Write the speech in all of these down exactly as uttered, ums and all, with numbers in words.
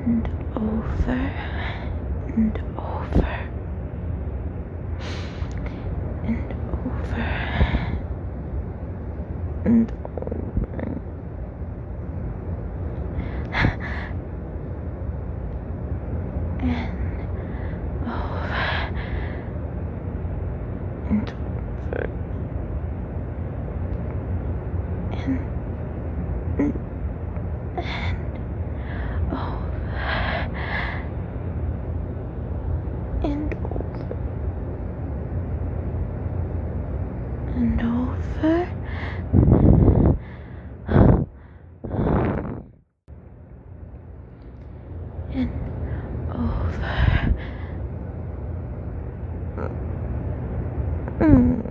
over and over and over and over and over and over and and, and over and over and over and over. Mm.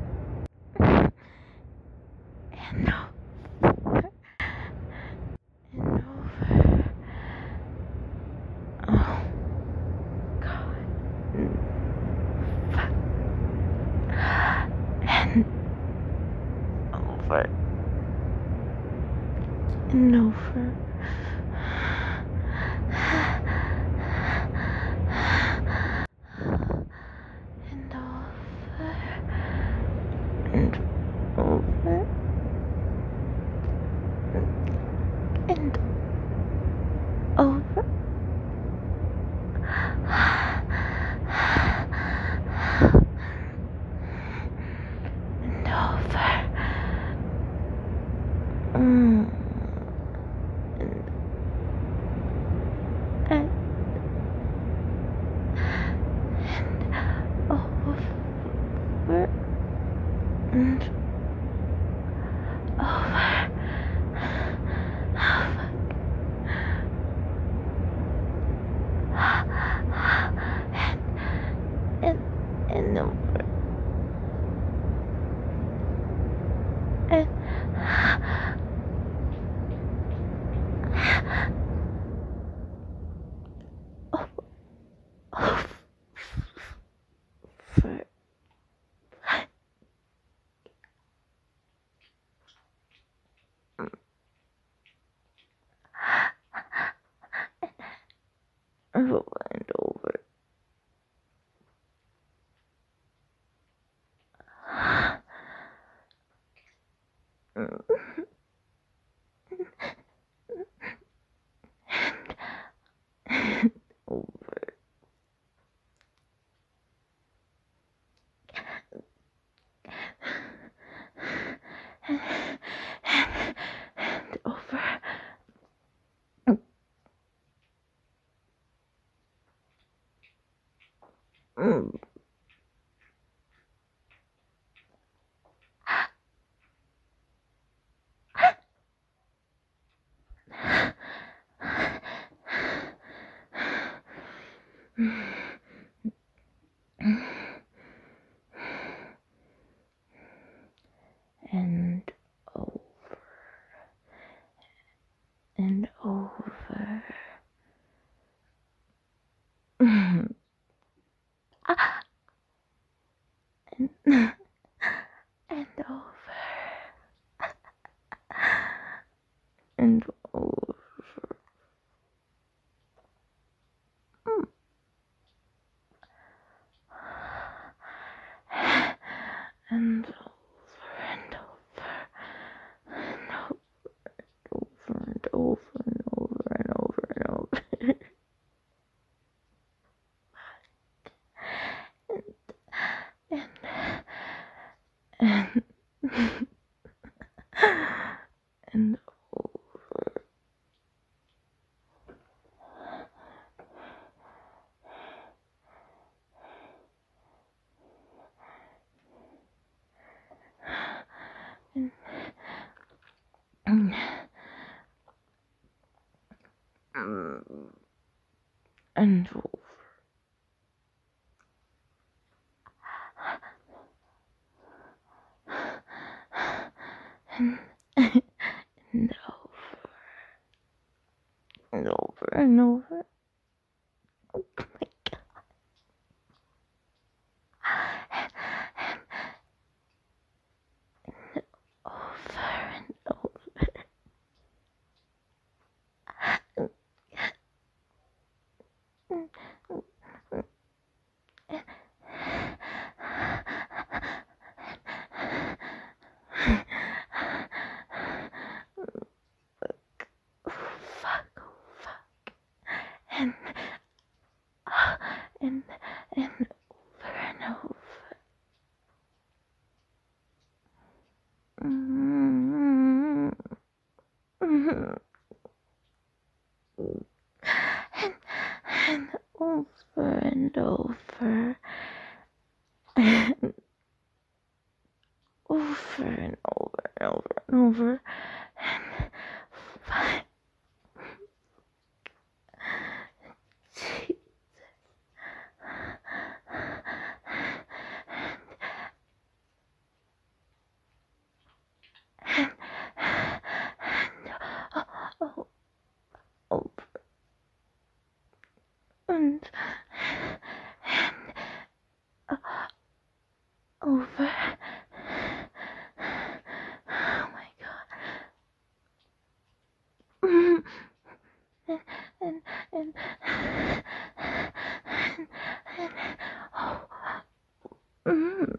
And over and over. Oh God. Fuck. And over and over. And over and over and over and over. Mm. And and and over and over. And and over and over for over and over. And over and, and over. Mm. And over and over. Ah. And, and over and over. Mm. And over and over and over and over and over and over and over. and and and over and and and over and and over and over and over. Oh my God. And over and over. and, and over and over and over and over and over and over and five. Jesus. And, and, oh, over and, and uh, over. Oh my God. Mm. And, and, and, and, and, oh, mm,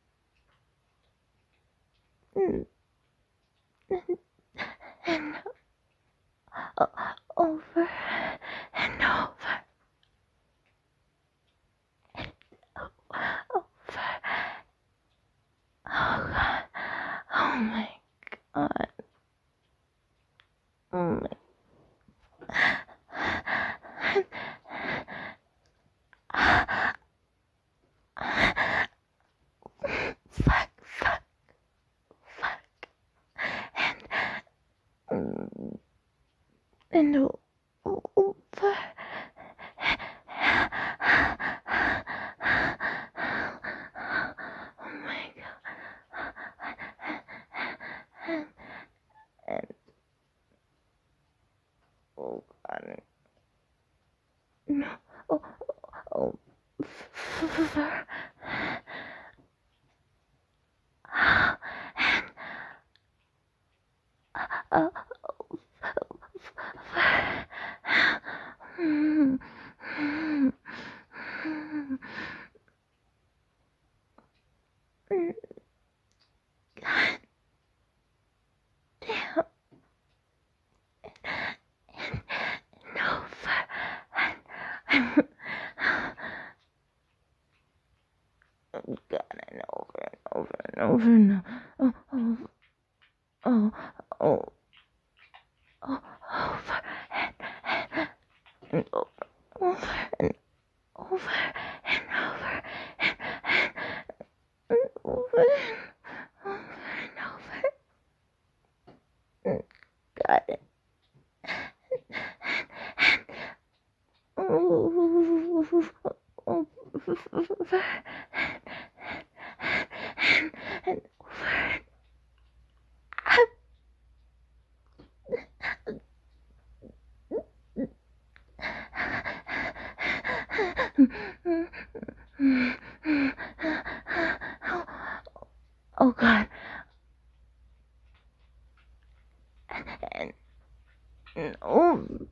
mm, and, and uh, over and over and over. Oh God. Oh my God. Oh my. Fuck, fuck, fuck. And, mm, and over. Oh my God. And, and oh God. No. Oh, oh. And, uh, mm, mm, mm, mm, God damn. And, and over. And, and, oh God, and over and over and over and over. Oh, oh, oh, oh, over and, and, and over, over and over and over and, and, and over and over and over. And got it. And, over and, and over. Oh God. And, and over.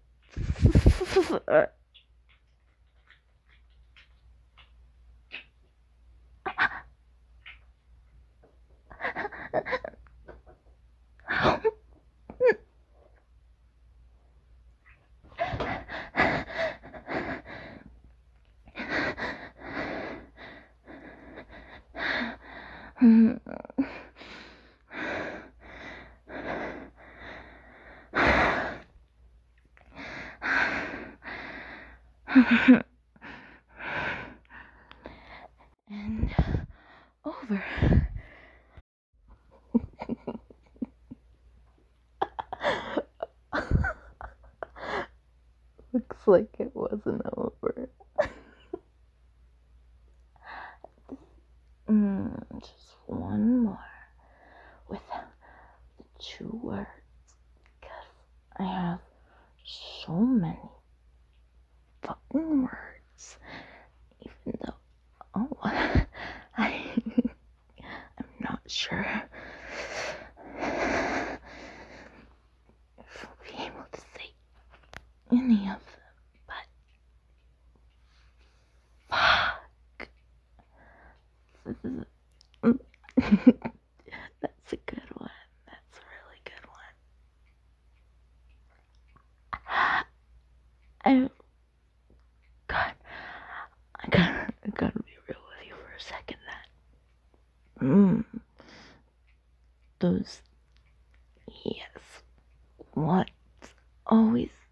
And over. Looks like it wasn't over. mm, just one more with the two words, because I have so many fucking words, even though, oh, I, I'm not sure if I'll be able to say any of them, but fuck. That's a good one. That's a really good one. I, God, I gotta, I gotta be real with you for a second. That, mm, those, yes, what's always